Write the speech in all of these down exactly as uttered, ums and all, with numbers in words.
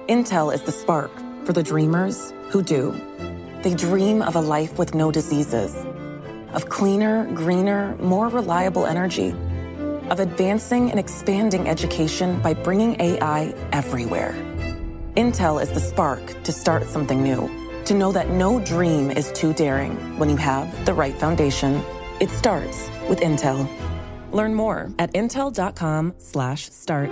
Intel is the spark for the dreamers who do. They dream of a life with no diseases, of cleaner, greener, more reliable energy, of advancing and expanding education by bringing A I everywhere. Intel is the spark to start something new, to know that no dream is too daring when you have the right foundation. It starts with Intel. Learn more at intel.com slash starts.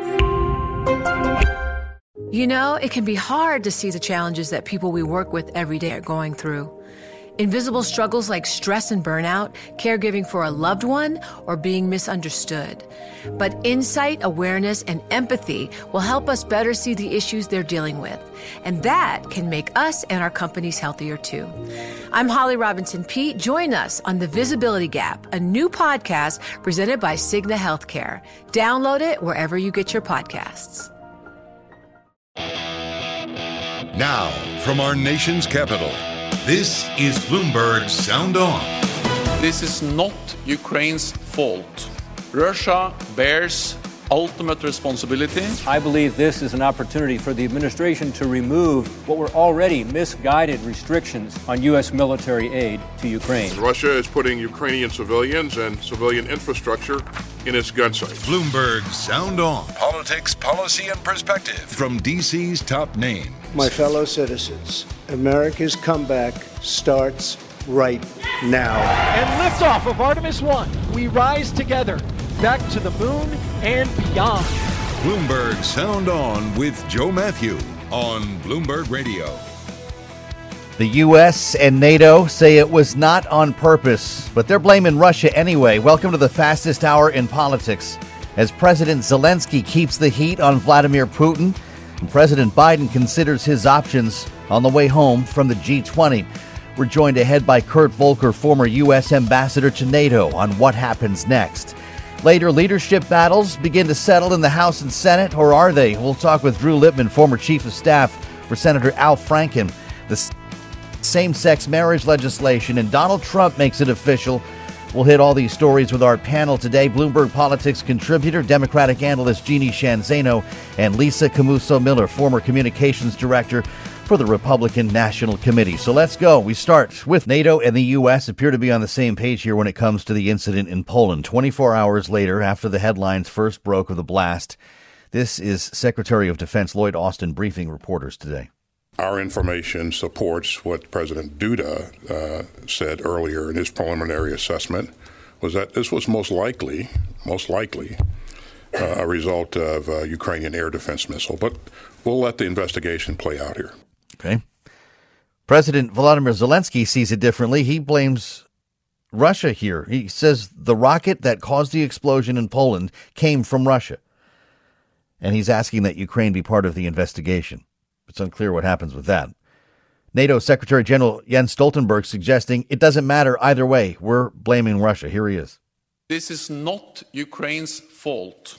You know, it can be hard to see the challenges that people we work with every day are going through. Invisible struggles like stress and burnout, caregiving for a loved one, or being misunderstood. But insight, awareness, and empathy will help us better see the issues they're dealing with. And that can make us and our companies healthier too. I'm Holly Robinson Peete. Join us on The Visibility Gap, a new podcast presented by Cigna Healthcare. Download it wherever you get your podcasts. Now, from our nation's capital, this is Bloomberg Sound On. This is not Ukraine's fault. Russia bears ultimate responsibility. I believe this is an opportunity for the administration to remove what were already misguided restrictions on U S military aid to Ukraine. Russia is putting Ukrainian civilians and civilian infrastructure in its gun sights. Bloomberg Sound On. Politics, policy, and perspective from D C's top name. My fellow citizens, America's comeback starts right now. And liftoff of Artemis one. We rise together, back to the moon and beyond. Bloomberg Sound On with Joe Matthew on Bloomberg Radio. The U S and NATO say it was not on purpose, but they're blaming Russia anyway. Welcome to the fastest hour in politics. As President Zelensky keeps the heat on Vladimir Putin, and President Biden considers his options on the way home from the G twenty. We're joined ahead by Kurt Volker, former U S ambassador to NATO, on what happens next. Later, leadership battles begin to settle in the House and Senate, or are they? We'll talk with Drew Lippman, former chief of staff for Senator Al Franken. The same-sex marriage legislation, and Donald Trump makes it official. We'll hit all these stories with our panel today. Bloomberg Politics contributor, Democratic analyst Jeannie Sheehan Zaino, and Lisa Cammuso Miller, former communications director for the Republican National Committee. So let's go. We start with NATO and the U S appear to be on the same page here when it comes to the incident in Poland. twenty-four hours later, after the headlines first broke of the blast, this is Secretary of Defense Lloyd Austin briefing reporters today. Our information supports what President Duda uh, said earlier in his preliminary assessment, was that this was most likely, most likely, uh, a result of a Ukrainian air defense missile. But we'll let the investigation play out here. Okay. President Volodymyr Zelensky sees it differently. He blames Russia here. He says the rocket that caused the explosion in Poland came from Russia. And he's asking that Ukraine be part of the investigation. It's unclear what happens with that. NATO Secretary General Jens Stoltenberg suggesting it doesn't matter either way. We're blaming Russia. Here he is. This is not Ukraine's fault.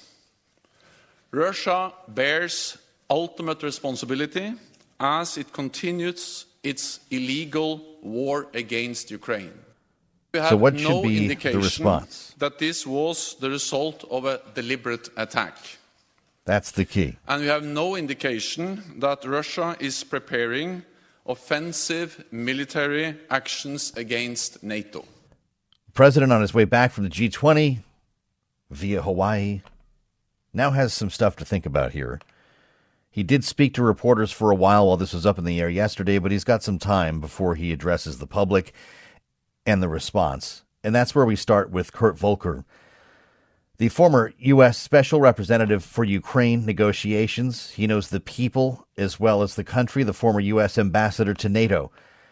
Russia bears ultimate responsibility as it continues its illegal war against Ukraine. We have so what no should be indication the response? That this was the result of a deliberate attack. That's the key. And we have no indication that Russia is preparing offensive military actions against NATO. The president, on his way back from the G twenty via Hawaii, now has some stuff to think about here. He did speak to reporters for a while while this was up in the air yesterday, but he's got some time before he addresses the public and the response. And that's where we start with Kurt Volker, the former U S Special Representative for Ukraine negotiations. He knows the people as well as the country, the former U S Ambassador to NATO.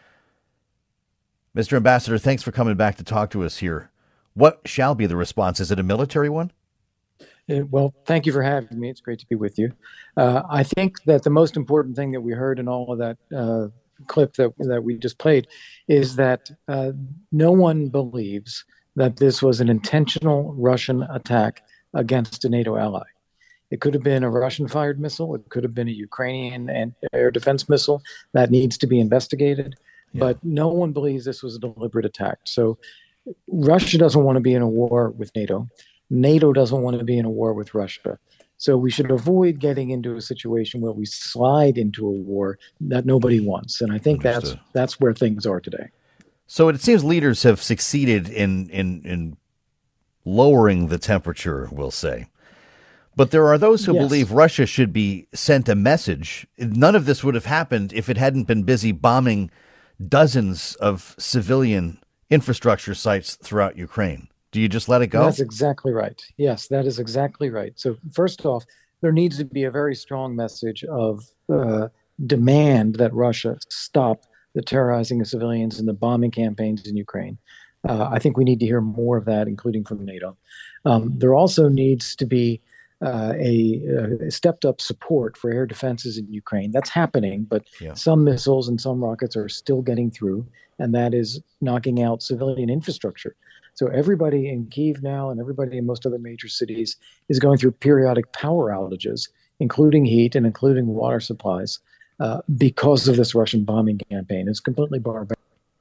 Mister Ambassador, thanks for coming back to talk to us here. What shall be the response? Is it a military one? Uh, well, thank you for having me. It's great to be with you. Uh, I think that the most important thing that we heard in all of that uh, clip that, that we just played is that uh, no one believes that this was an intentional Russian attack against a NATO ally. It could have been a Russian-fired missile. It could have been a Ukrainian and air defense missile. That needs to be investigated. Yeah. But no one believes this was a deliberate attack. So Russia doesn't want to be in a war with NATO. NATO doesn't want to be in a war with Russia. So we should avoid getting into a situation where we slide into a war that nobody wants. And I think Understood. that's that's where things are today. So it seems leaders have succeeded in, in, in lowering the temperature, we'll say. But there are those who Yes. believe Russia should be sent a message. None of this would have happened if it hadn't been busy bombing dozens of civilian infrastructure sites throughout Ukraine. Do you just let it go? That's exactly right. Yes, that is exactly right. So first off, there needs to be a very strong message of uh, demand that Russia stop the terrorizing of civilians and the bombing campaigns in Ukraine. Uh, I think we need to hear more of that, including from NATO. Um, there also needs to be uh, a, a stepped-up support for air defenses in Ukraine. That's happening, but Yeah. some missiles and some rockets are still getting through, and that is knocking out civilian infrastructure. So everybody in Kyiv now and everybody in most other major cities is going through periodic power outages, including heat and including water supplies, uh, because of this Russian bombing campaign. It's completely barbaric.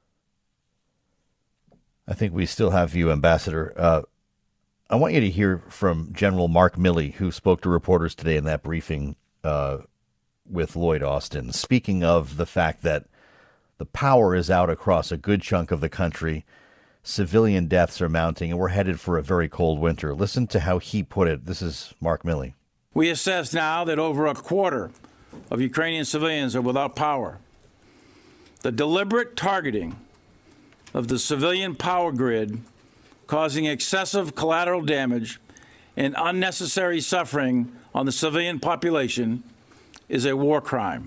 I think we still have you, Ambassador. Uh, I want you to hear from General Mark Milley, who spoke to reporters today in that briefing uh, with Lloyd Austin, speaking of the fact that the power is out across a good chunk of the country. Civilian deaths are mounting, and we're headed for a very cold winter. Listen to how he put it. This is Mark Milley. We assess now that over a quarter of Ukrainian civilians are without power. The deliberate targeting of the civilian power grid, causing excessive collateral damage and unnecessary suffering on the civilian population, is a war crime.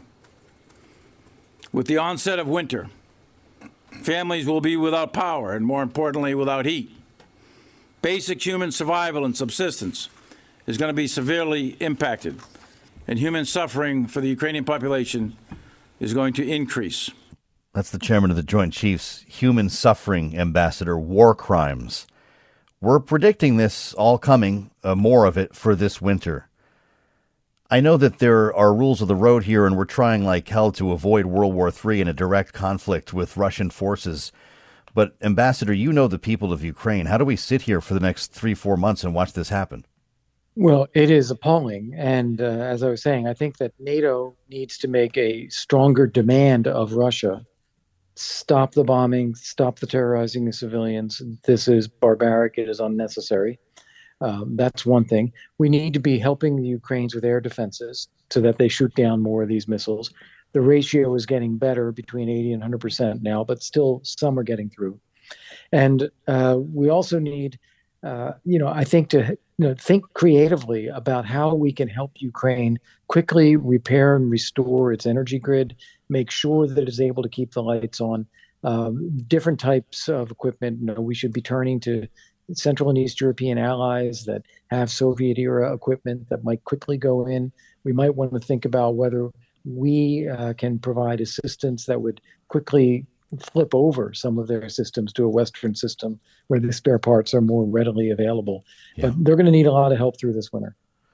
With the onset of winter, families will be without power and, more importantly, without heat. Basic human survival and subsistence is going to be severely impacted, and human suffering for the Ukrainian population is going to increase. That's the chairman of the Joint Chiefs, Human Suffering Ambassador, War Crimes. We're predicting this all coming, uh, more of it for this winter. I know that there are rules of the road here, and we're trying like hell to avoid World War Three in a direct conflict with Russian forces. But, Ambassador, you know the people of Ukraine. How do we sit here for the next three, four months and watch this happen? Well, it is appalling. And uh, as I was saying, I think that NATO needs to make a stronger demand of Russia. Stop the bombing, stop the terrorizing of civilians. This is barbaric. It is unnecessary. Um, that's one thing. We need to be helping the Ukrainians with air defenses so that they shoot down more of these missiles. The ratio is getting better, between eighty and one hundred percent now, but still some are getting through. And uh, we also need, uh, you know, I think to you know, think creatively about how we can help Ukraine quickly repair and restore its energy grid, make sure that it is able to keep the lights on. Um, different types of equipment. You know, we should be turning to Central and East European allies that have Soviet-era equipment that might quickly go in. We might want to think about whether we uh, can provide assistance that would quickly flip over some of their systems to a Western system where the spare parts are more readily available. Yeah. But they're going to need a lot of help through this winter.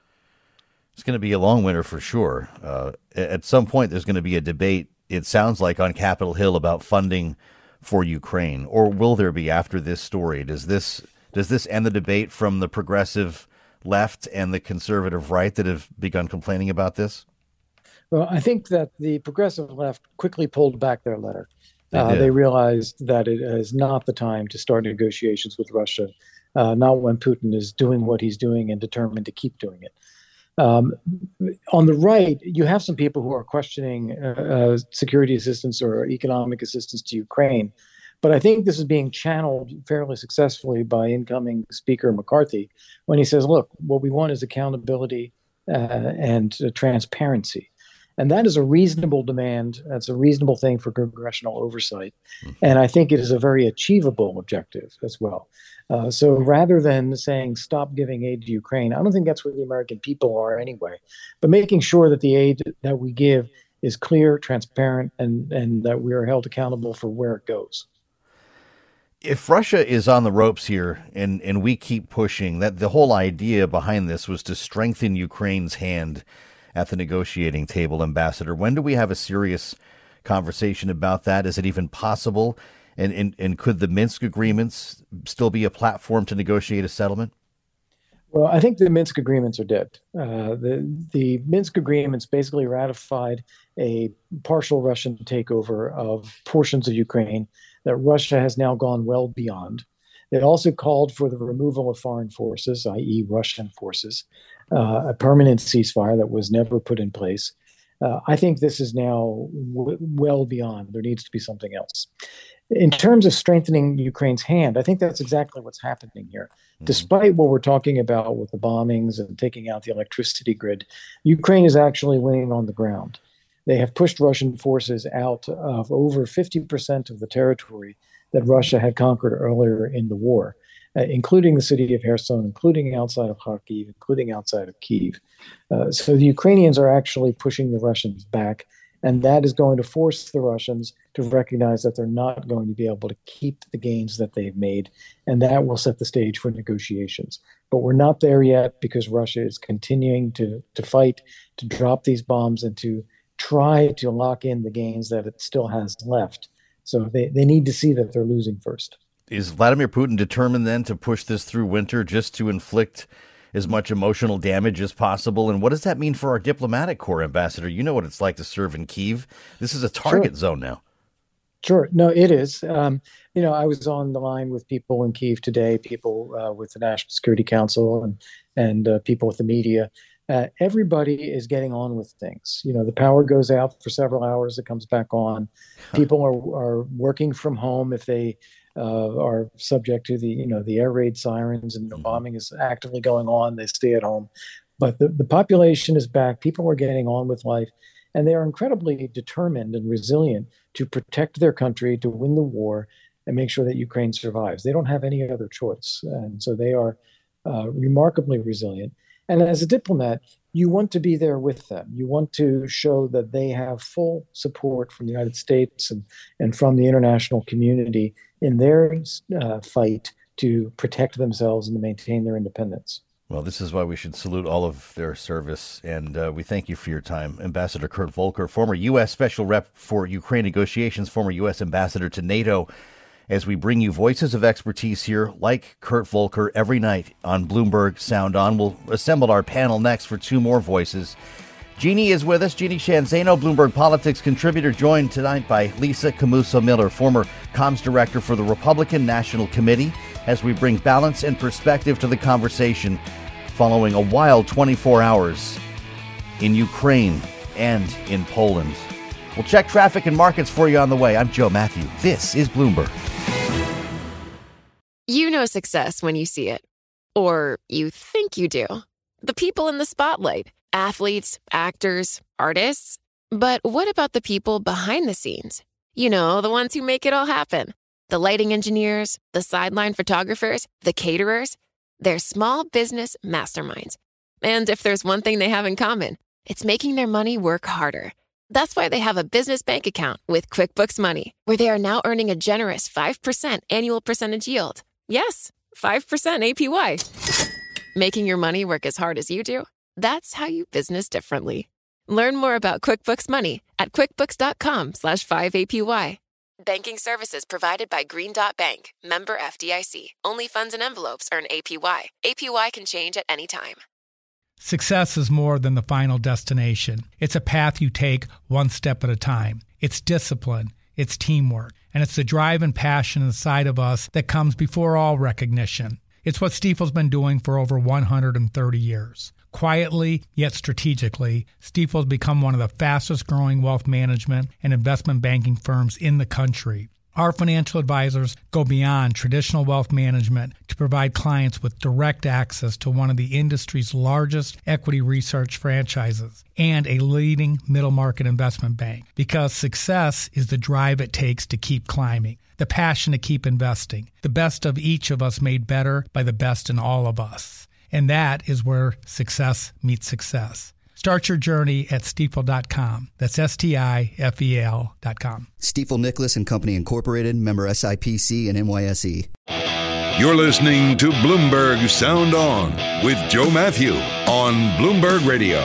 It's going to be a long winter for sure. Uh, at some point, there's going to be a debate, it sounds like, on Capitol Hill about funding for Ukraine. Or will there be after this story? Does this does this end the debate from the progressive left and the conservative right that have begun complaining about this? Well, I think that the progressive left quickly pulled back their letter. They, uh, did. they realized that it is not the time to start negotiations with Russia, uh, not when Putin is doing what he's doing and determined to keep doing it. Um, on the right, you have some people who are questioning uh, uh, security assistance or economic assistance to Ukraine. But I think this is being channeled fairly successfully by incoming Speaker McCarthy when he says, look, what we want is accountability uh, and uh, transparency. And that is a reasonable demand. That's a reasonable thing for congressional oversight. And I think it is a very achievable objective as well. Uh, so rather than saying stop giving aid to Ukraine, I don't think that's where the American people are anyway. But making sure that the aid that we give is clear, transparent, and, and that we are held accountable for where it goes. If Russia is on the ropes here and, and we keep pushing, that the whole idea behind this was to strengthen Ukraine's hand at the negotiating table, Ambassador. When do we have a serious conversation about that? Is it even possible? And, and, and could the Minsk agreements still be a platform to negotiate a settlement? Well, I think the Minsk agreements are dead. Uh, the the Minsk agreements basically ratified a partial Russian takeover of portions of Ukraine that Russia has now gone well beyond. It also called for the removal of foreign forces, that is. Russian forces, uh, a permanent ceasefire that was never put in place. Uh, I think this is now w- well beyond. There needs to be something else. In terms of strengthening Ukraine's hand, I think that's exactly what's happening here. Mm-hmm. Despite what we're talking about with the bombings and taking out the electricity grid, Ukraine is actually winning on the ground. They have pushed Russian forces out of over fifty percent of the territory that Russia had conquered earlier in the war, uh, including the city of Kherson, including outside of Kharkiv, including outside of Kyiv. Uh, so the Ukrainians are actually pushing the Russians back, and that is going to force the Russians to recognize that they're not going to be able to keep the gains that they've made, and that will set the stage for negotiations. But we're not there yet because Russia is continuing to, to fight, to drop these bombs, and to try to lock in the gains that it still has left. So they, they need to see that they're losing first. Is Vladimir Putin determined then to push this through winter just to inflict as much emotional damage as possible? And what does that mean for our diplomatic corps, Ambassador? You know what it's like to serve in Kyiv. This is a target sure. zone now. Sure. No, it is. Um, you know, I was on the line with people in Kyiv today, people uh, with the National Security Council and, and uh, people with the media. Uh, everybody is getting on with things. You know, the power goes out for several hours, it comes back on. People are, are working from home if they uh, are subject to the, you know, the air raid sirens and the bombing is actively going on. They stay at home. But the, the population is back. People are getting on with life. And they are incredibly determined and resilient to protect their country, to win the war, and make sure that Ukraine survives. They don't have any other choice. And so they are uh, remarkably resilient. And as a diplomat, you want to be there with them. You want to show that they have full support from the United States and, and from the international community in their uh, fight to protect themselves and to maintain their independence. Well, this is why we should salute all of their service, and uh, we thank you for your time. Ambassador Kurt Volker, former U S Special Rep for Ukraine negotiations, former U S Ambassador to NATO, as we bring you voices of expertise here, like Kurt Volker, every night on Bloomberg Sound On. We'll assemble our panel next for two more voices. Jeannie is with us. Jeannie Sheehan Zaino, Bloomberg Politics contributor, joined tonight by Lisa Camuso-Miller, former comms director for the Republican National Committee, as we bring balance and perspective to the conversation following a wild twenty-four hours in Ukraine and in Poland. We'll check traffic and markets for you on the way. I'm Joe Matthew. This is Bloomberg. You know success when you see it. Or you think you do. The people in the spotlight. Athletes, actors, artists. But what about the people behind the scenes? You know, the ones who make it all happen. The lighting engineers, the sideline photographers, the caterers. They're small business masterminds. And if there's one thing they have in common, it's making their money work harder. That's why they have a business bank account with QuickBooks Money, where they are now earning a generous five percent annual percentage yield. Yes, five percent A P Y. Making your money work as hard as you do? That's how you business differently. Learn more about QuickBooks Money at quickbooks.com slash 5APY. Banking services provided by Green Dot Bank, member F D I C. Only funds and envelopes earn A P Y. A P Y can change at any time. Success is more than the final destination. It's a path you take one step at a time. It's discipline, it's teamwork, and it's the drive and passion inside of us that comes before all recognition. It's what Stifel's been doing for over one hundred thirty years. Quietly, yet strategically, Stifel's become one of the fastest growing wealth management and investment banking firms in the country. Our financial advisors go beyond traditional wealth management to provide clients with direct access to one of the industry's largest equity research franchises and a leading middle market investment bank. Because success is the drive it takes to keep climbing, the passion to keep investing, the best of each of us made better by the best in all of us. And that is where success meets success. Start your journey at Stifel dot com. That's S T I F E L dot com. Stifel Nicholas and Company Incorporated, member S I P C and N Y S E. You're listening to Bloomberg Sound On with Joe Matthew on Bloomberg Radio.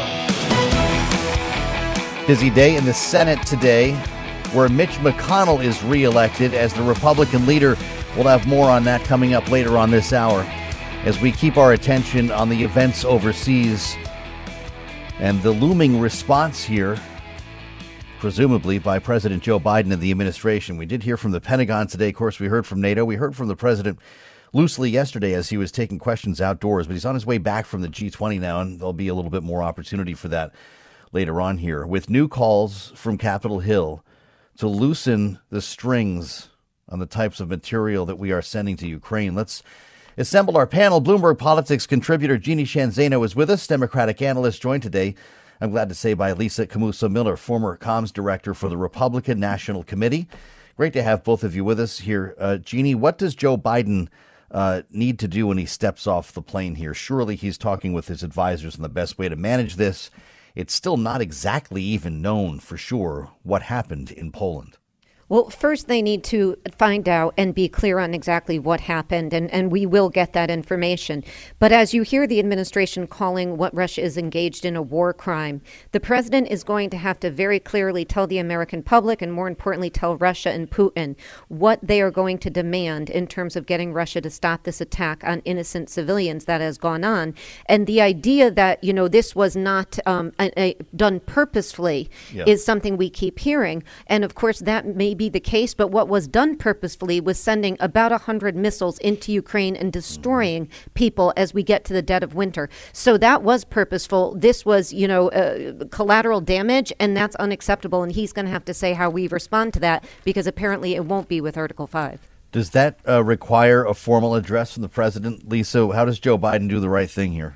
Busy day in the Senate today, where Mitch McConnell is reelected as the Republican leader. We'll have more on that coming up later on this hour. as we keep our attention on the events overseas and the looming response here, presumably by President Joe Biden and the administration. We did hear from the Pentagon today. Of course, we heard from NATO. We heard from the president loosely yesterday as he was taking questions outdoors, but he's on his way back from the G twenty now, and there'll be a little bit more opportunity for that later on here, with new calls from Capitol Hill to loosen the strings on the types of material that we are sending to Ukraine. Let's assemble our panel. Bloomberg Politics contributor Jeannie Sheehan Zaino is with us, Democratic analyst, joined today, I'm glad to say, by Lisa Cammuso Miller, former comms director for the Republican National Committee. Great to have both of you with us here. Uh, Jeannie, what does Joe Biden uh, need to do when he steps off the plane here? Surely he's talking with his advisors on the best way to manage this. It's still not exactly even known for sure what happened in Poland. Well, first they need to find out and be clear on exactly what happened, and, and we will get that information. But as you hear the administration calling what Russia is engaged in a war crime, the president is going to have to very clearly tell the American public, and more importantly, tell Russia and Putin what they are going to demand in terms of getting Russia to stop this attack on innocent civilians that has gone on. And the idea that, you know, this was not um, a, a, done purposefully yeah. is something we keep hearing. And of course, that may be the case, but what was done purposefully was sending about one hundred missiles into Ukraine and destroying people as we get to the dead of winter. So that was purposeful. This was, you know, uh, collateral damage, and that's unacceptable. And he's going to have to say how we respond to that, because apparently it won't be with Article five. Does that uh, require a formal address from the president, Lisa? How does Joe Biden do the right thing here?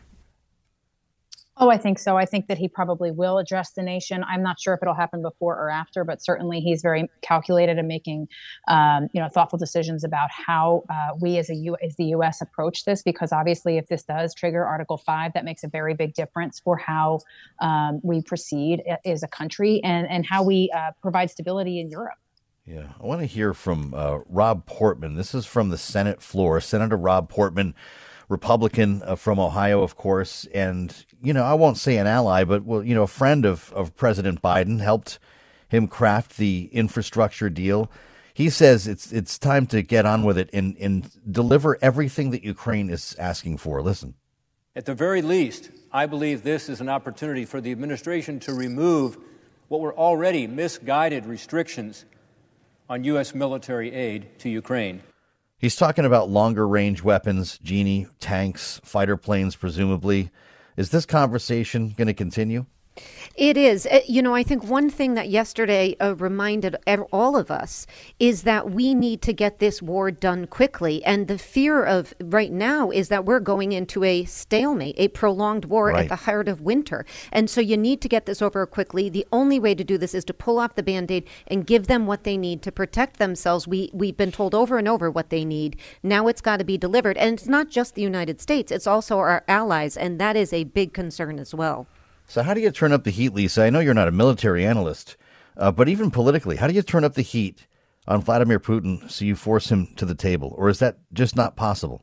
Oh, I think so. I think that he probably will address the nation. I'm not sure if it'll happen before or after, but certainly he's very calculated in making, um, you know, thoughtful decisions about how uh, we as a U- as the U S approach this. Because obviously, if this does trigger Article five, that makes a very big difference for how um, we proceed as a country and and how we uh, provide stability in Europe. Yeah, I want to hear from uh, Rob Portman. This is from the Senate floor. Senator Rob Portman, Republican uh, from Ohio, of course, and, you know, I won't say an ally, but, well, you know, a friend of, of President Biden, helped him craft the infrastructure deal. He says it's it's time to get on with it and, and deliver everything that Ukraine is asking for. Listen. At the very least, I believe this is an opportunity for the administration to remove what were already misguided restrictions on U S military aid to Ukraine. He's talking about longer range weapons, Jeannie, tanks, fighter planes, presumably. Is this conversation going to continue? It is. You know, I think one thing that yesterday uh, reminded all of us is that we need to get this war done quickly. And the fear of right now is that we're going into a stalemate, a prolonged war right. at the heart of winter. And so you need to get this over quickly. The only way to do this is to pull off the Band-Aid and give them what they need to protect themselves. We, we've been told over and over what they need. Now it's got to be delivered. And it's not just the United States. It's also our allies. And that is a big concern as well. So how do you turn up the heat, Lisa? I know you're not a military analyst, uh, but even politically, how do you turn up the heat on Vladimir Putin so you force him to the table? Or is that just not possible?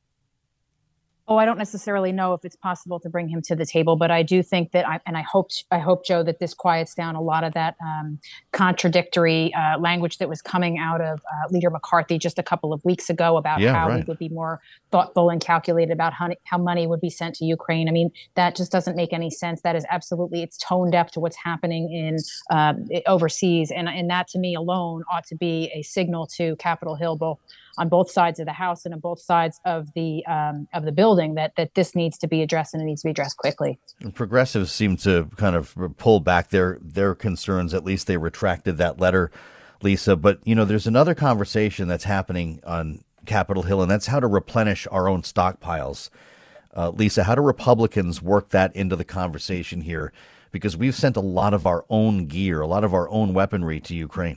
Oh, I don't necessarily know if it's possible to bring him to the table, but I do think that, I, and I hope, I hope, Joe, that this quiets down a lot of that um, contradictory uh, language that was coming out of uh, Leader McCarthy just a couple of weeks ago about yeah, how right. we would be more thoughtful and calculated about how, how money would be sent to Ukraine. I mean, that just doesn't make any sense. That is absolutely, it's tone deaf to what's happening in uh, overseas, and and that to me alone ought to be a signal to Capitol Hill, both on both sides of the House and on both sides of the um, of the building, that that this needs to be addressed, and it needs to be addressed quickly. And progressives seem to kind of pull back their their concerns. At least they retracted that letter, Lisa. But, you know, there's another conversation that's happening on Capitol Hill, and that's how to replenish our own stockpiles. Uh, Lisa, how do Republicans work that into the conversation here? Because we've sent a lot of our own gear, a lot of our own weaponry to Ukraine.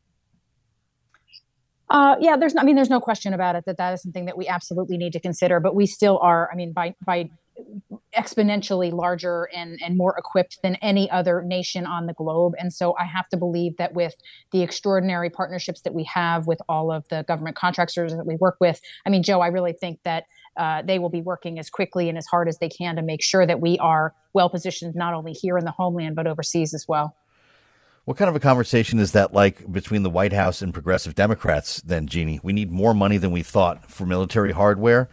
Uh, yeah, there's, I mean, there's no question about it that that is something that we absolutely need to consider, but we still are, I mean, by, by exponentially larger and, and more equipped than any other nation on the globe. And so I have to believe that with the extraordinary partnerships that we have with all of the government contractors that we work with, I mean, Joe, I really think that uh, they will be working as quickly and as hard as they can to make sure that we are well positioned, not only here in the homeland, but overseas as well. What kind of a conversation is that like between the White House and progressive Democrats then, Jeannie? We need more money than we thought for military hardware.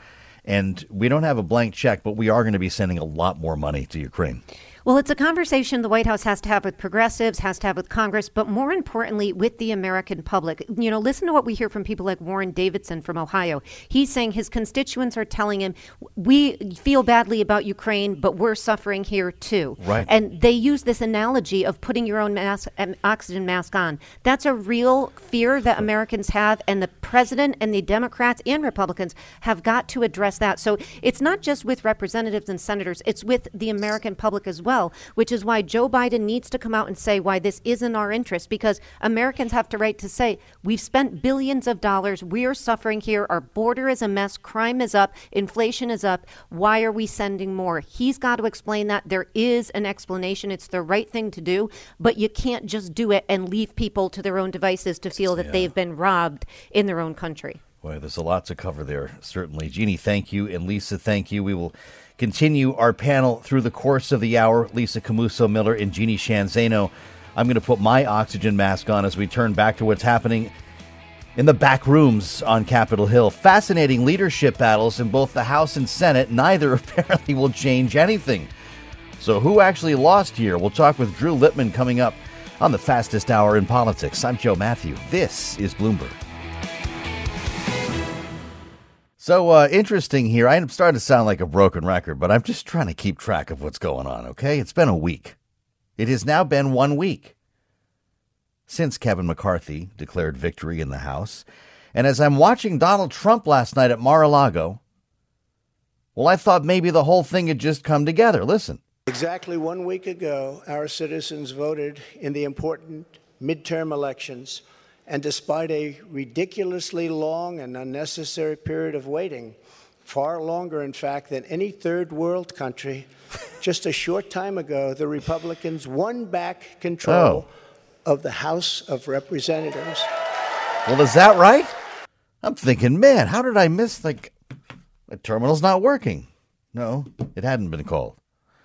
And we don't have a blank check, but we are going to be sending a lot more money to Ukraine. Well, it's a conversation the White House has to have with progressives, has to have with Congress, but more importantly, with the American public. You know, listen to what we hear from people like Warren Davidson from Ohio. He's saying his constituents are telling him, we feel badly about Ukraine, but we're suffering here too. Right. And they use this analogy of putting your own mask, um, oxygen mask on. That's a real fear that Americans have, and the president and the Democrats and Republicans have got to address that. So it's not just with representatives and senators, it's with the American public as well. Which is why Joe Biden needs to come out and say why this is in our interest, because Americans have the right to say, we've spent billions of dollars. We are suffering here. Our border is a mess. Crime is up. Inflation is up. Why are we sending more? He's got to explain that. There is an explanation. It's the right thing to do, but you can't just do it and leave people to their own devices to feel that yeah. they've been robbed in their own country. Boy, there's a lot to cover there, certainly. Jeannie, thank you. And Lisa, thank you. We will continue our panel through the course of the hour. Lisa Camuso Miller and Jeannie Sheehan Zaino. I'm going to put my oxygen mask on as we turn back to what's happening in the back rooms on Capitol Hill. Fascinating leadership battles in both the House and Senate. Neither apparently will change anything. So who actually lost here? We'll talk with Drew Lippman coming up on the Fastest Hour in Politics. I'm Joe Matthew. This is Bloomberg. So uh, interesting here. I'm starting to sound like a broken record, but I'm just trying to keep track of what's going on, okay? It's been a week. It has now been one week since Kevin McCarthy declared victory in the House. And as I'm watching Donald Trump last night at Mar-a-Lago, well, I thought maybe the whole thing had just come together. Listen. Exactly one week ago, our citizens voted in the important midterm elections. And despite a ridiculously long and unnecessary period of waiting, far longer, in fact, than any third world country, just a short time ago, the Republicans won back control oh. of the House of Representatives. Well, is that right? I'm thinking, man, how did I miss, like, the terminal's not working? No, it hadn't been called.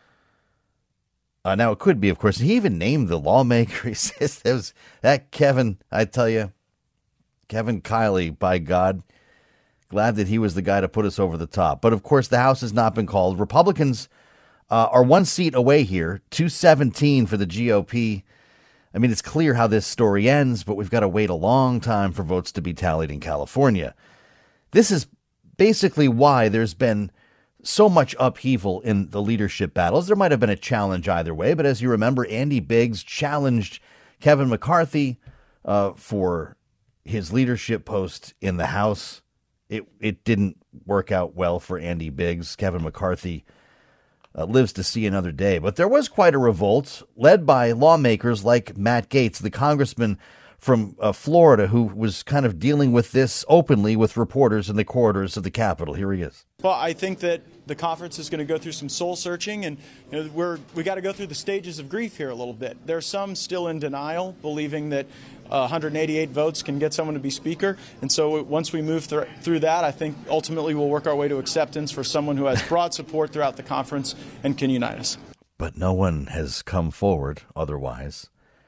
Uh, now, it could be, of course, he even named the lawmaker. He says there was that Kevin, I tell you, Kevin Kiley, by God, glad that he was the guy to put us over the top. But, of course, the House has not been called. Republicans uh, are one seat away here, two seventeen for the G O P. I mean, it's clear how this story ends, but we've got to wait a long time for votes to be tallied in California. This is basically why there's been so much upheaval in the leadership battles. There might have been a challenge either way, but as you remember, Andy Biggs challenged Kevin McCarthy uh, for his leadership post in the House. It it didn't work out well for Andy Biggs. Kevin McCarthy uh, lives to see another day. But there was quite a revolt led by lawmakers like Matt Gaetz, the congressman from uh, Florida, who was kind of dealing with this openly with reporters in the corridors of the Capitol. Here he is. Well, I think that the conference is going to go through some soul searching, and you know, we're we got to go through the stages of grief here a little bit. There's some still in denial, believing that uh, one hundred eighty-eight votes can get someone to be speaker. And so once we move th- through that, I think ultimately we'll work our way to acceptance for someone who has broad support throughout the conference and can unite us. But no one has come forward otherwise.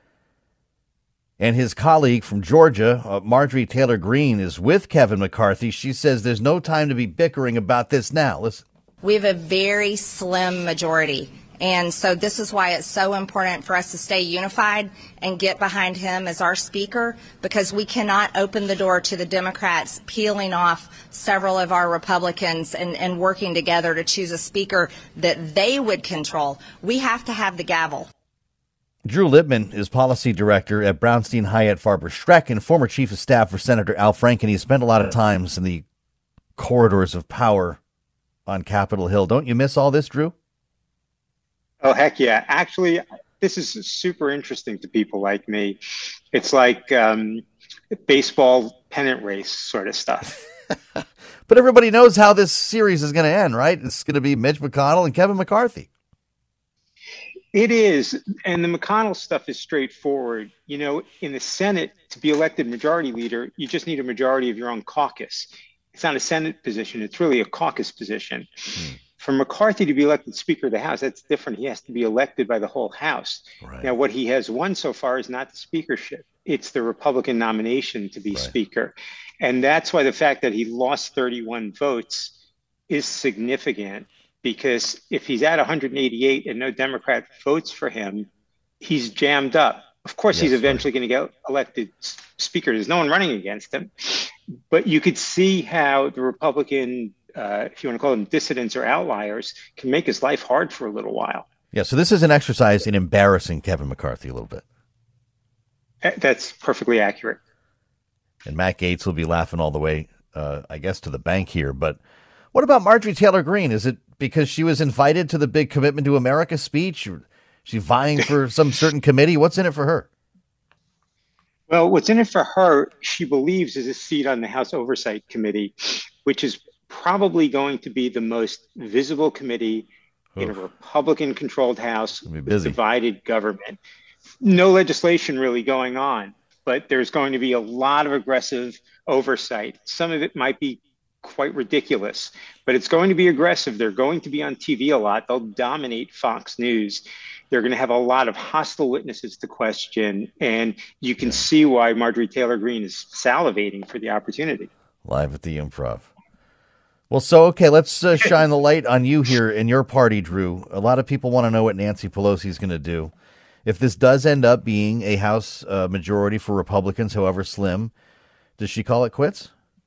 And his colleague from Georgia, uh, Marjorie Taylor Greene, is with Kevin McCarthy. She says there's no time to be bickering about this now. Listen. We have a very slim majority. And so this is why it's so important for us to stay unified and get behind him as our speaker, because we cannot open the door to the Democrats peeling off several of our Republicans and, and working together to choose a speaker that they would control. We have to have the gavel. Drew Lippman is policy director at Brownstein Hyatt Farber Schreck and former chief of staff for Senator Al Franken. He spent a lot of times in the corridors of power on Capitol Hill. Don't you miss all this, Drew? Oh, heck yeah. Actually, this is super interesting to people like me. It's like um, baseball pennant race sort of stuff. But everybody knows how this series is going to end, right? It's going to be Mitch McConnell and Kevin McCarthy. It is. And the McConnell stuff is straightforward. You know, in the Senate, to be elected majority leader, you just need a majority of your own caucus. It's not a Senate position. It's really a caucus position. Hmm. For McCarthy to be elected Speaker of the House, that's different. He has to be elected by the whole House. Right. Now, what he has won so far is not the speakership. It's the Republican nomination to be right. Speaker. And that's why the fact that he lost thirty-one votes is significant because if he's at one hundred eighty-eight and no Democrat votes for him, he's jammed up. Of course, yes, he's eventually right. going to get elected speaker. There's no one running against him. But you could see how the Republican, uh, if you want to call them dissidents or outliers, can make his life hard for a little while. Yeah, so this is an exercise in embarrassing Kevin McCarthy a little bit. That's perfectly accurate. And Matt Gaetz will be laughing all the way, uh, I guess, to the bank here. But what about Marjorie Taylor Greene? Is it because she was invited to the big Commitment to America speech? Or she's vying for some certain committee? What's in it for her? Well, what's in it for her, she believes, is a seat on the House Oversight Committee, which is probably going to be the most visible committee Oof. in a Republican-controlled House with divided government. No legislation really going on, but there's going to be a lot of aggressive oversight. Some of it might be quite ridiculous, but it's going to be aggressive. They're going to be on T V a lot. They'll dominate Fox News. They're going to have a lot of hostile witnesses to question, and you can see why Marjorie Taylor Greene is salivating for the opportunity. Live at the Improv. Well, so, okay, let's uh, shine the light on you here in your party, Drew. A lot of people want to know what Nancy Pelosi is going to do. If this does end up being a House uh, majority for Republicans, however slim, does she call it quits?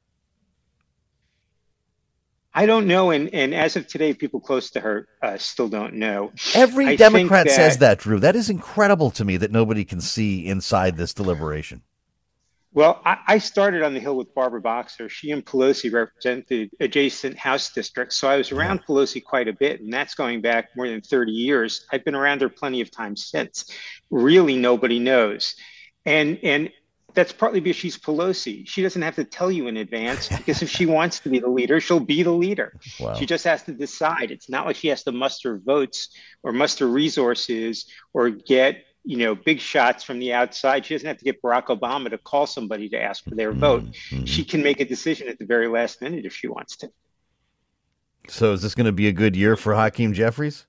I don't know, and, and as of today, people close to her uh, still don't know. Every I Democrat that, says that, Drew. That is incredible to me that nobody can see inside this deliberation. Well, I, I started on the Hill with Barbara Boxer. She and Pelosi represented adjacent House districts, so I was around yeah. Pelosi quite a bit, and that's going back more than thirty years. I've been around her plenty of times since. Really, nobody knows. And and that's partly because she's Pelosi. She doesn't have to tell you in advance because if she wants to be the leader, she'll be the leader. Wow. She just has to decide. It's not like she has to muster votes or muster resources or get, you know, big shots from the outside. She doesn't have to get Barack Obama to call somebody to ask for their mm-hmm. vote. She can make a decision at the very last minute if she wants to. So is this going to be a good year for Hakeem Jeffries?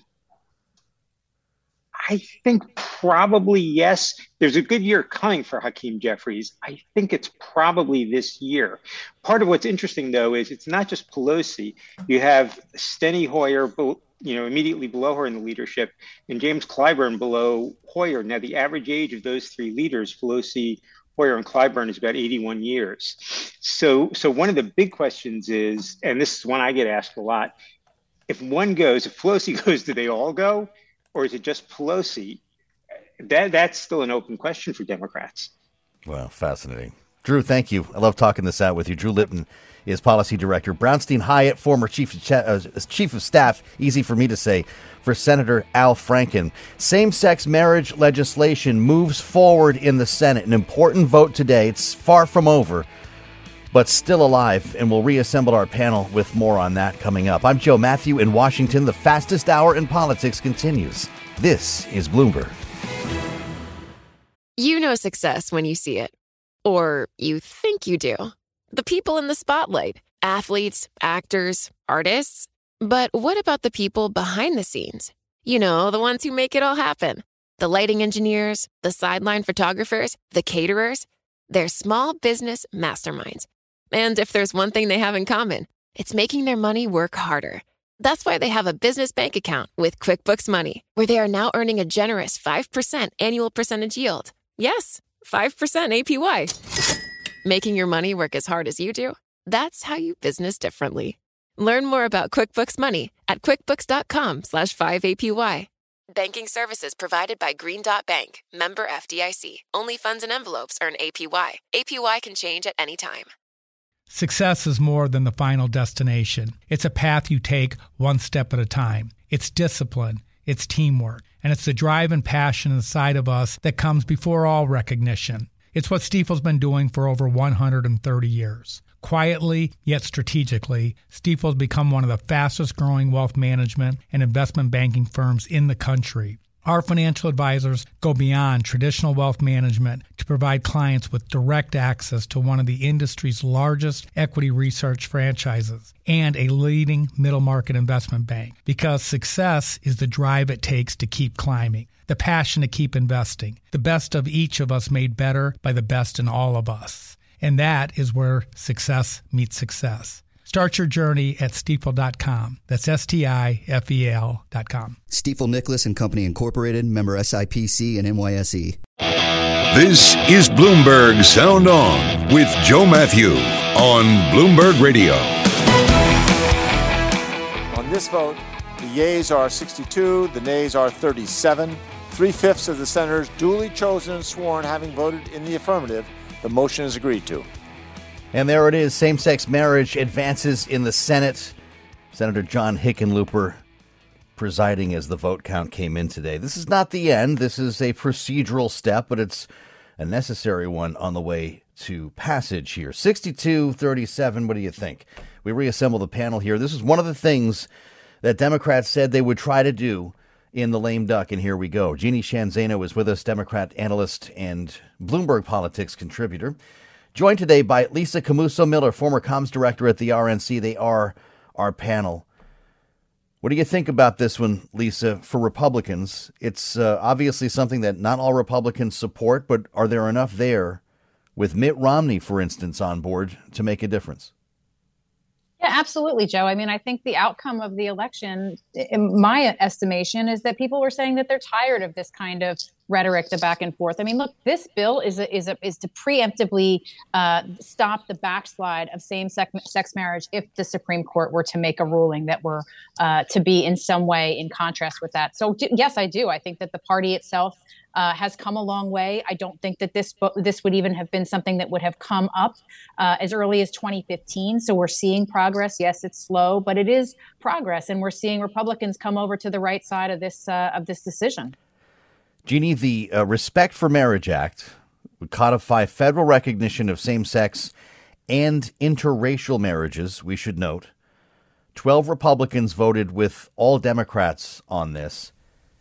I think probably yes. There's a good year coming for Hakeem Jeffries. I think it's probably this year. Part of what's interesting, though, is it's not just Pelosi. You have Steny Hoyer, you know, immediately below her in the leadership, and James Clyburn below Hoyer. Now, the average age of those three leaders, Pelosi, Hoyer, and Clyburn, is about eighty-one years. So, so one of the big questions is, and this is one I get asked a lot, if one goes, if Pelosi goes, do they all go? Or is it just Pelosi? That That's still an open question for Democrats. Wow, fascinating. Drew, thank you. I love talking this out with you. Drew Lipton is policy director. Brownstein Hyatt, former chief of, uh, chief of staff, easy for me to say, for Senator Al Franken. Same-sex marriage legislation moves forward in the Senate. An important vote today. It's far from over, but still alive, and we'll reassemble our panel with more on that coming up. I'm Joe Matthew in Washington. The fastest hour in politics continues. This is Bloomberg. You know success when you see it. Or you think you do. The people in the spotlight. Athletes, actors, artists. But what about the people behind the scenes? You know, the ones who make it all happen. The lighting engineers, the sideline photographers, the caterers. They're small business masterminds. And if there's one thing they have in common, it's making their money work harder. That's why they have a business bank account with QuickBooks Money, where they are now earning a generous five percent annual percentage yield. Yes, five percent A P Y. Making your money work as hard as you do? That's how you business differently. Learn more about QuickBooks Money at quickbooks.com slash 5APY. Banking services provided by Green Dot Bank, member F D I C. Only funds and envelopes earn A P Y. A P Y can change at any time. Success is more than the final destination. It's a path you take one step at a time. It's discipline. It's teamwork. And it's the drive and passion inside of us that comes before all recognition. It's what Stifel's been doing for over one hundred thirty years. Quietly, yet strategically, Stifel's become one of the fastest growing wealth management and investment banking firms in the country. Our financial advisors go beyond traditional wealth management to provide clients with direct access to one of the industry's largest equity research franchises and a leading middle market investment bank. Because success is the drive it takes to keep climbing, the passion to keep investing, the best of each of us made better by the best in all of us. And that is where success meets success. Start your journey at stifel dot com. That's S T I F E L dot com. Stifel Nicholas and Company Incorporated, member S I P C and N Y S E. This is Bloomberg Sound On with Joe Matthew on Bloomberg Radio. On this vote, the yeas are sixty-two, the nays are thirty-seven. Three-fifths of the senators duly chosen and sworn having voted in the affirmative, the motion is agreed to. And there it is. Same-sex marriage advances in the Senate. Senator John Hickenlooper presiding as the vote count came in today. This is not the end. This is a procedural step, but it's a necessary one on the way to passage here. sixty-two thirty-seven, what do you think? We reassemble the panel here. This is one of the things that Democrats said they would try to do in the lame duck, and here we go. Jeannie Sheehan Zaino is with us, Democrat analyst and Bloomberg Politics contributor. Joined today by Lisa Cammuso Miller, former comms director at the R N C. They are our panel. What do you think about this one, Lisa, for Republicans? It's uh, obviously something that not all Republicans support, but are there enough there, with Mitt Romney, for instance, on board, to make a difference? Yeah, absolutely, Joe. I mean, I think the outcome of the election, in my estimation, is that people were saying that they're tired of this kind of rhetoric, the back and forth. I mean, look, this bill is a, is a, is to preemptively uh, stop the backslide of same-sex sex marriage if the Supreme Court were to make a ruling that were uh, to be in some way in contrast with that. So, yes, I do. I think that the party itself Uh, has come a long way. I don't think that this this would even have been something that would have come up uh, as early as twenty fifteen. So we're seeing progress. Yes, it's slow, but it is progress, and we're seeing Republicans come over to the right side of this uh, of this decision. Jeannie, the uh, Respect for Marriage Act would codify federal recognition of same-sex and interracial marriages. We should note, twelve Republicans voted with all Democrats on this.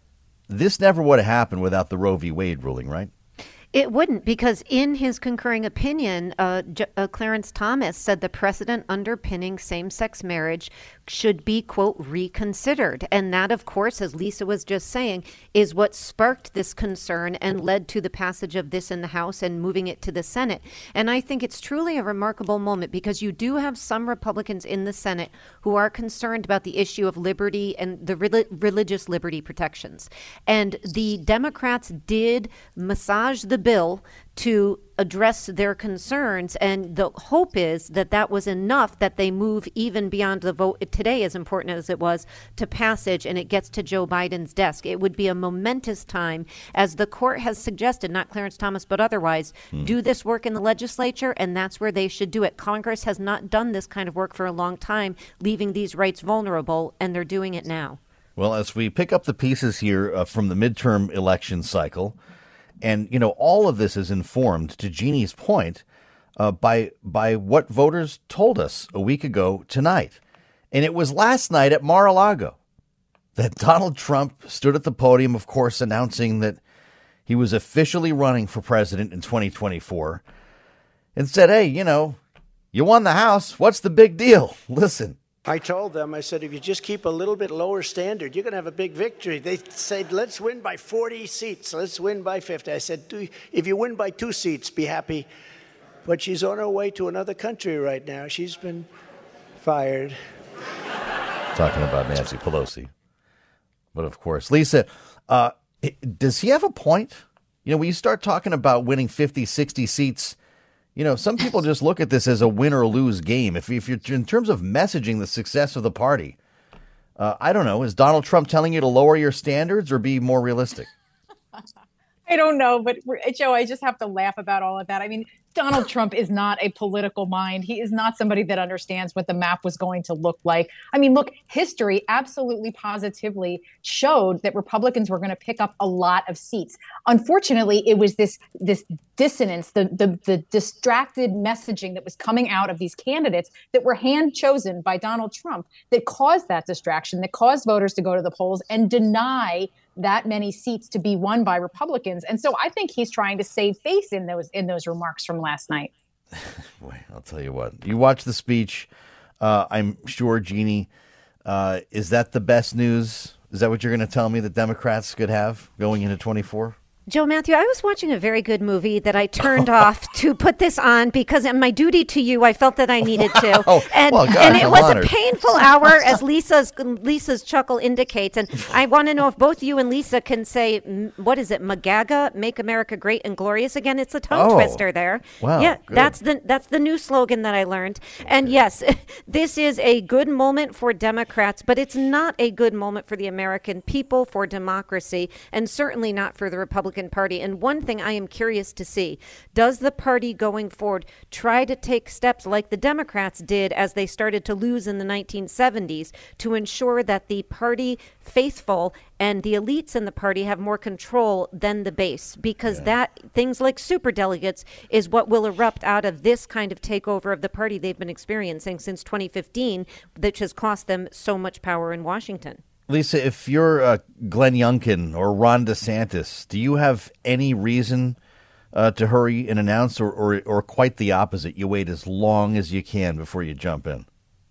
This never would have happened without the Roe v. Wade ruling, right? It wouldn't, because in his concurring opinion, uh, J- uh, Clarence Thomas said the precedent underpinning same-sex marriage should be, quote, reconsidered. And that, of course, as Lisa was just saying, is what sparked this concern and led to the passage of this in the House and moving it to the Senate. And I think it's truly a remarkable moment, because you do have some Republicans in the Senate who are concerned about the issue of liberty and the re- religious liberty protections. And the Democrats did massage the bill to address their concerns, and the hope is that that was enough that they move even beyond the vote today, as important as it was, to passage, and it gets to Joe Biden's desk. It would be a momentous time, as the court has suggested, not Clarence Thomas but otherwise, hmm. do this work in the legislature, and that's where they should do it. Congress has not done this kind of work for a long time, leaving these rights vulnerable, and they're doing it now. Well, as we pick up the pieces here uh, from the midterm election cycle, and, you know, all of this is informed, to Jeannie's point, uh, by by what voters told us a week ago tonight. And it was last night at Mar-a-Lago that Donald Trump stood at the podium, of course, announcing that he was officially running for president in twenty twenty-four, and said, hey, you know, you won the House. What's the big deal? Listen. I told them, I said, if you just keep a little bit lower standard, you're going to have a big victory. They said, let's win by forty seats. Let's win by fifty. I said, if you win by two seats, be happy. But she's on her way to another country right now. She's been fired. Talking about Nancy Pelosi. But of course, Lisa, uh, does he have a point? You know, when you start talking about winning fifty, sixty seats, you know, some people just look at this as a win or lose game. If, if you're in terms of messaging the success of the party, uh, I don't know. Is Donald Trump telling you to lower your standards or be more realistic? I don't know, but Joe, I just have to laugh about all of that. I mean, Donald Trump is not a political mind. He is not somebody that understands what the map was going to look like. I mean, look, history absolutely positively showed that Republicans were going to pick up a lot of seats. Unfortunately, it was this this dissonance, the, the, the distracted messaging that was coming out of these candidates that were hand chosen by Donald Trump that caused that distraction, that caused voters to go to the polls and deny that many seats to be won by Republicans. And so I think he's trying to save face in those in those remarks from last night. Boy, I'll tell you what. You watched the speech. Uh, I'm sure, Jeannie, uh, is that the best news? Is that what you're going to tell me that Democrats could have going into twenty-four? Joe Matthew, I was watching a very good movie that I turned off to put this on because in my duty to you, I felt that I needed to. Wow. And, Well, gosh, and it I'm was honored. a painful hour, as Lisa's Lisa's chuckle indicates. And I want to know if both you and Lisa can say, m- what is it, MAGAGA, Make America Great and Glorious Again? It's a tongue Oh. twister there. Wow, Yeah, good. that's the that's the new slogan that I learned. And yes, this is a good moment for Democrats, but it's not a good moment for the American people, for democracy, and certainly not for the Republican Party. And one thing I am curious to see, does the party going forward try to take steps like the Democrats did as they started to lose in the nineteen seventies to ensure that the party faithful and the elites in the party have more control than the base? Because that things like superdelegates is what will erupt out of this kind of takeover of the party they've been experiencing since twenty fifteen, which has cost them so much power in Washington. Lisa, if you're uh, Glenn Youngkin or Ron DeSantis, do you have any reason uh, to hurry and announce, or, or or quite the opposite? You wait as long as you can before you jump in?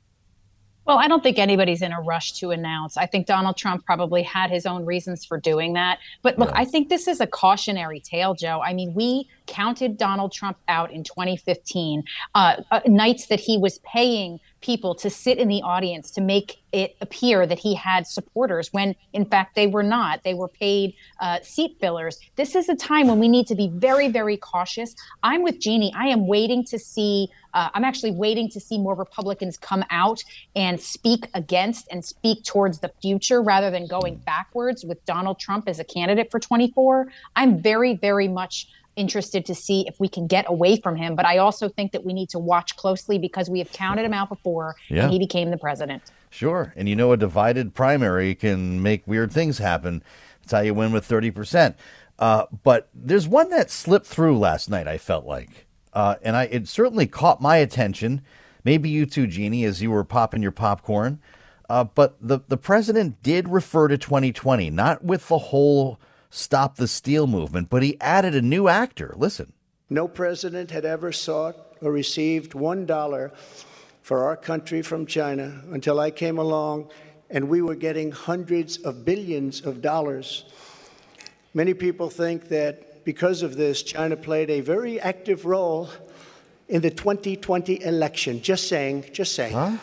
Well, I don't think anybody's in a rush to announce. I think Donald Trump probably had his own reasons for doing that. But look, Yeah. I think this is a cautionary tale, Joe. I mean, we counted Donald Trump out in twenty fifteen, uh, uh, nights that he was paying people to sit in the audience to make it appear that he had supporters when in fact they were not. They were paid uh, seat fillers. This is a time when we need to be very, very cautious. I'm with Jeannie. I am waiting to see, uh, I'm actually waiting to see more Republicans come out and speak against and speak towards the future rather than going backwards with Donald Trump as a candidate for twenty-four. I'm very, very much interested to see if we can get away from him. But I also think that we need to watch closely because we have counted him out before Yeah. and he became the president. Sure. And you know, a divided primary can make weird things happen. That's how you win with thirty percent. Uh, but there's one that slipped through last night, I felt like. Uh, and I it certainly caught my attention. Maybe you too, Jeannie, as you were popping your popcorn. Uh, but the, the president did refer to twenty twenty, not with the whole Stop the Steal movement, but he added a new actor. Listen. No president had ever sought or received one dollar for our country from China until I came along, and we were getting hundreds of billions of dollars. Many people think that because of this, China played a very active role in the twenty twenty election. Just saying, just saying. Huh?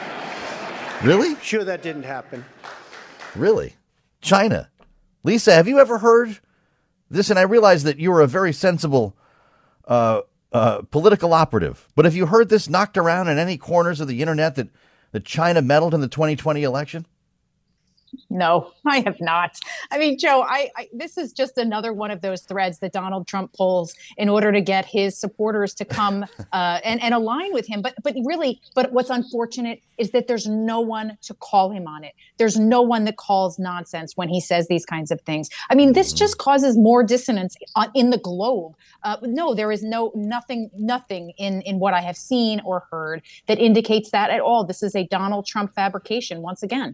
Really? Sure, that didn't happen. Really? China. Lisa, have you ever heard this? And I realize that you were a very sensible uh, uh, political operative. But have you heard this knocked around in any corners of the internet that, that China meddled in the twenty twenty election? No, I have not. I mean, Joe, I, I this is just another one of those threads that Donald Trump pulls in order to get his supporters to come uh, and, and align with him. But but really, but what's unfortunate is that there's no one to call him on it. There's no one that calls nonsense when he says these kinds of things. I mean, this just causes more dissonance on, in the globe. Uh, no, there is no nothing, nothing in, in what I have seen or heard that indicates that at all. This is a Donald Trump fabrication once again.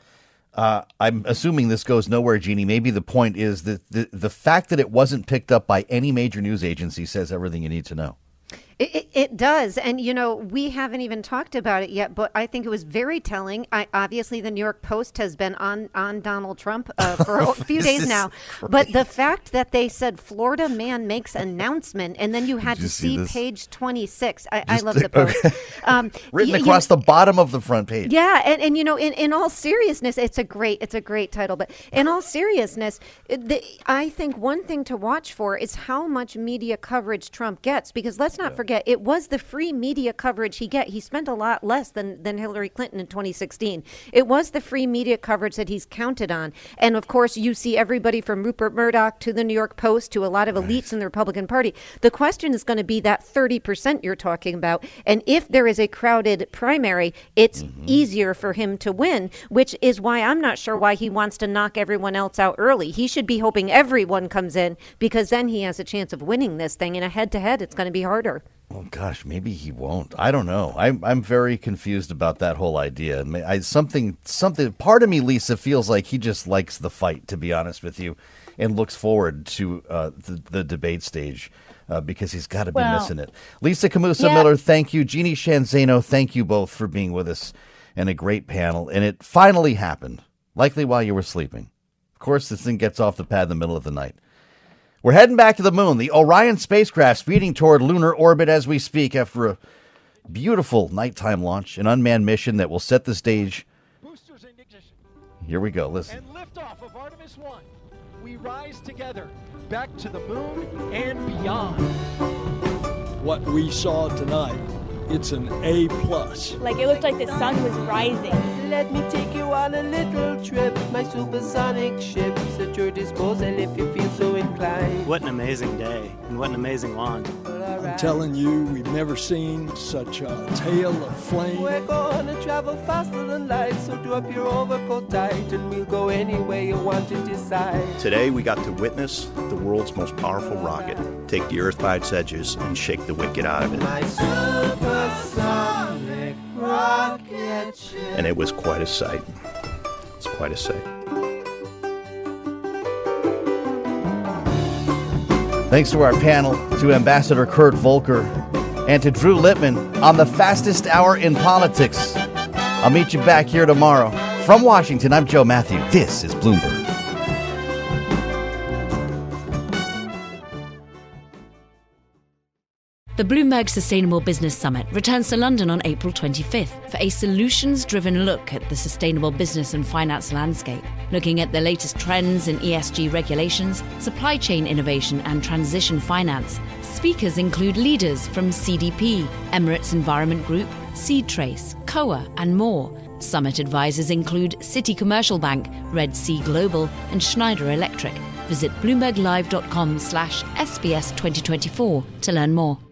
Uh, I'm assuming this goes nowhere, Jeannie. Maybe the point is that the, the fact that it wasn't picked up by any major news agency says everything you need to know. It, it, it does. And, you know, we haven't even talked about it yet, but I think it was very telling. I, obviously, the New York Post has been on, on Donald Trump uh, for a few days now. Crazy. But the fact that they said Florida man makes announcement, and then you had Did to you see, see page twenty-six. I, I love the Post. Okay. Um, Written y- across you, the bottom of the front page. Yeah. And, and you know, in, in all seriousness, it's a great it's a great title. But in all seriousness, the, I think one thing to watch for is how much media coverage Trump gets, because let's not yeah. forget, it was the free media coverage he get. He spent a lot less than, than Hillary Clinton in twenty sixteen. It was the free media coverage that he's counted on. And of course, you see everybody from Rupert Murdoch to the New York Post to a lot of elites nice. in the Republican Party. The question is going to be that thirty percent you're talking about. And if there is a crowded primary, it's mm-hmm. easier for him to win, which is why I'm not sure why he wants to knock everyone else out early. He should be hoping everyone comes in, because then he has a chance of winning this thing. In a head-to-head, it's going to be harder. Oh, gosh, maybe he won't. I don't know. I'm I'm very confused about that whole idea. I, something, something. Part of me, Lisa, feels like he just likes the fight, to be honest with you, and looks forward to uh, the, the debate stage uh, because he's got to be well, missing it. Lisa Camusa yeah. Miller, thank you. Jeannie Sheehan Zaino, thank you both for being with us, and a great panel. And it finally happened, likely while you were sleeping. Of course, this thing gets off the pad in the middle of the night. We're heading back to the moon. The Orion spacecraft speeding toward lunar orbit as we speak after a beautiful nighttime launch, an unmanned mission that will set the stage. Here we go. Listen. And liftoff of Artemis one. We rise together back to the moon and beyond. What we saw tonight, it's an A plus. Like it looked like the sun was rising. Let me take you on a little trip. My supersonic ship's at your disposal if you feel so inclined. What an amazing day, and what an amazing launch. I'm telling you, we've never seen such a tail of flame. We're gonna travel faster than light, so do up your overcoat tight, and we'll go any way you want to decide. Today we got to witness the world's most powerful rocket take the Earth by its edges and shake the wicked out of it. My supersonic rocket ship. And it was quite a sight. It's quite a sight. Thanks to our panel, to Ambassador Kurt Volker, and to Drew Lippman on the fastest hour in politics. I'll meet you back here tomorrow. From Washington, I'm Joe Matthew. This is Bloomberg. The Bloomberg Sustainable Business Summit returns to London on April twenty-fifth for a solutions-driven look at the sustainable business and finance landscape, looking at the latest trends in E S G regulations, supply chain innovation and transition finance. Speakers include leaders from C D P, Emirates Environment Group, SeedTrace, C O A and more. Summit advisors include City Commercial Bank, Red Sea Global and Schneider Electric. Visit bloomberg live dot com slash S B S twenty twenty-four to learn more.